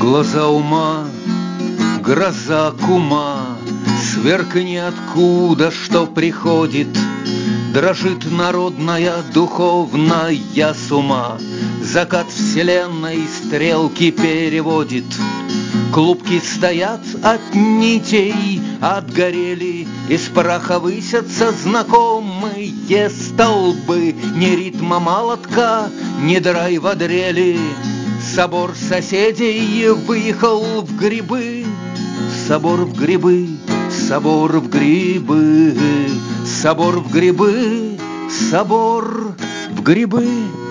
Глаза ума, гроза кума, сверка ниоткуда, что приходит. Дрожит народная, духовная с ума. Закат вселенной стрелки переводит. Клубки стоят от нитей, отгорели, из праха высятся знакомые столбы. Ни ритма молотка, ни драйва дрели. Собор соседей выехал в грибы. Собор в грибы, собор в грибы, собор в грибы, собор в грибы.